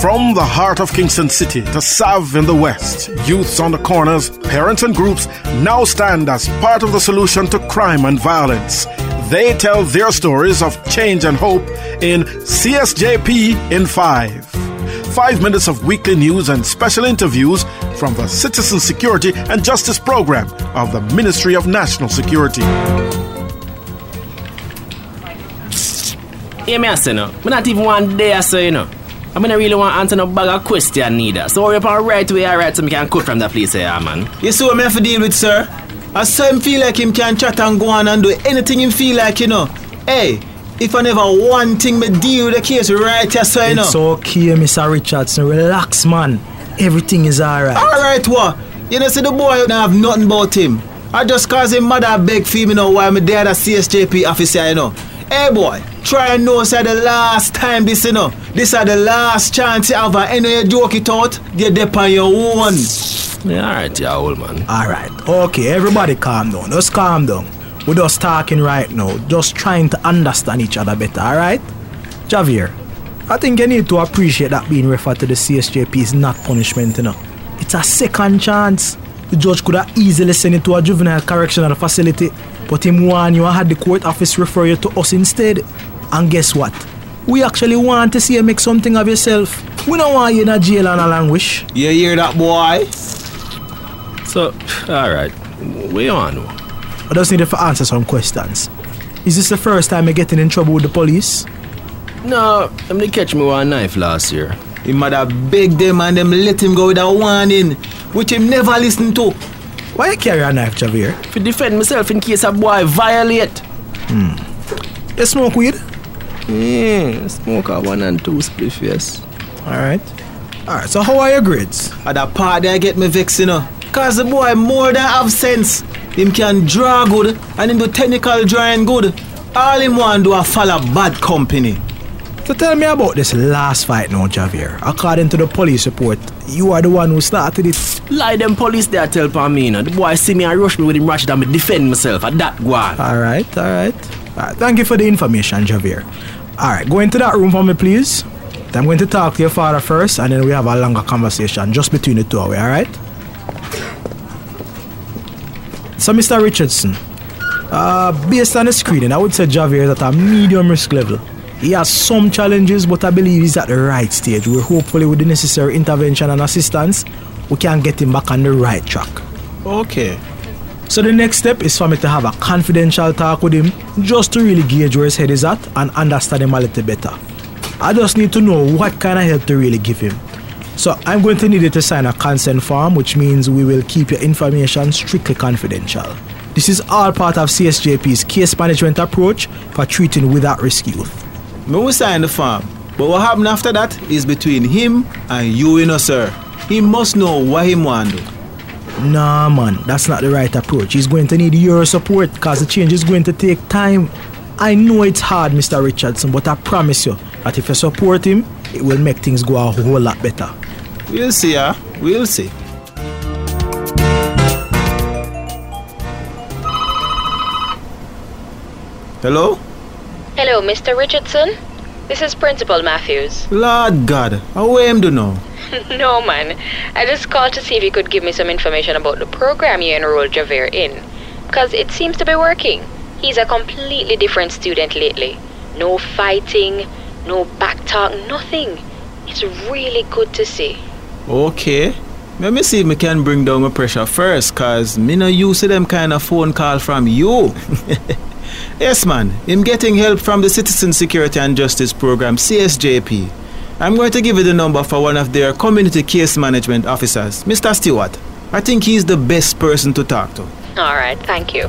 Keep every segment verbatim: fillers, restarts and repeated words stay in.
From the heart of Kingston City to Sav in the West, youths on the corners, parents and groups now stand as part of the solution to crime and violence. They tell their stories of change and hope in C S J P in five. Five minutes of weekly news and special interviews from the Citizen Security and Justice Program of the Ministry of National Security. Yeah, me I say no. I'm not even one day I say, you know. I mean, I really want to answer no bag of question neither. So hurry up and right away, alright, so me can cut from that place here, man. You see what me have to deal with, sir? I saw him feel like him can chat and go on and do anything him feel like, you know. Hey, if I never one thing me deal with the case right here, so you know. It's okay, Mister Richardson. Relax, man. Everything is alright. Alright, what? You know, see the boy don't have nothing about him. I just cause him mother beg for me know why me there at C S J P officer, you know. Hey boy, try and know say the last time this, you know. This is the last chance you have. Any you joke it out, you're there on your own. Yeah, alright, yeah, old man. Alright, okay, everybody calm down. Just calm down. We're just talking right now, just trying to understand each other better, alright? Javier, I think you need to appreciate that being referred to the C S J P is not punishment, you know. It's a second chance. The judge could have easily sent it to a juvenile correctional facility, but him warned you and had the court office refer you to us instead. And guess what? We actually want to see you make something of yourself. We don't want you in a jail and a languish. You hear that, boy? So, alright, where you on? I just need you to answer some questions. Is this the first time you're getting in trouble with the police? No, them they catch me with a knife last year. He mother beg them and them let him go with a warning, which him never listen to. Why you carry a knife, Javier? To defend myself in case a boy violate. Hmm. You smoke weed? Yeah, smoke a one and two spliff, yes. Alright. Alright, so how are your grades? At that part there get me vexed, you know. Cause the boy more than have sense. Him can draw good and him do technical drawing good. All him want do a follow bad company. So tell me about this last fight now, Javier. According to the police report, you are the one who started it. Lie them police there tell for me, you know. The boy see me and rush me with him ratchet and me defend myself at that one. Alright, alright. Alright, thank you for the information, Javier. Alright, go into that room for me, please. I'm going to talk to your father first and then we have a longer conversation just between the two of you, alright? So, Mister Richardson, uh, based on the screening, I would say Javier is at a medium risk level. He has some challenges, but I believe he's at the right stage where hopefully with the necessary intervention and assistance, we can get him back on the right track. Okay. So the next step is for me to have a confidential talk with him, just to really gauge where his head is at and understand him a little better. I just need to know what kind of help to really give him. So I'm going to need you to sign a consent form, which means we will keep your information strictly confidential. This is all part of C S J P's case management approach for treating without risk youth. Me will sign the form, but what happen after that is between him and you, you know, sir. He must know what he want to do. Nah, man, that's not the right approach. He's going to need your support because the change is going to take time. I know it's hard, Mister Richardson, but I promise you that if you support him, it will make things go a whole lot better. We'll see, ah. Huh? We'll see. Hello? Hello, Mister Richardson. This is Principal Matthews. Lord God, how am do now? No, man. I just called to see if you could give me some information about the program you enrolled Javier in. Because it seems to be working. He's a completely different student lately. No fighting, no backtalk, nothing. It's really good to see. Okay. Let me see if I can bring down my pressure first, because me no used to them kind of phone call from you. Yes, man. I'm getting help from the Citizen Security and Justice Program, C S J P. I'm going to give you the number for one of their community case management officers, Mister Stewart. I think he's the best person to talk to. All right, thank you.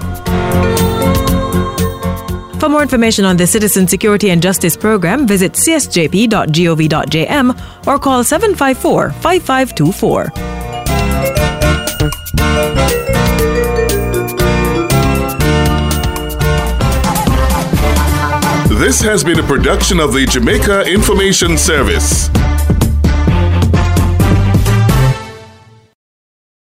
For more information on the Citizen Security and Justice Program, visit c s j p dot gov dot j m or call seven five four, five five two four. This has been a production of the Jamaica Information Service.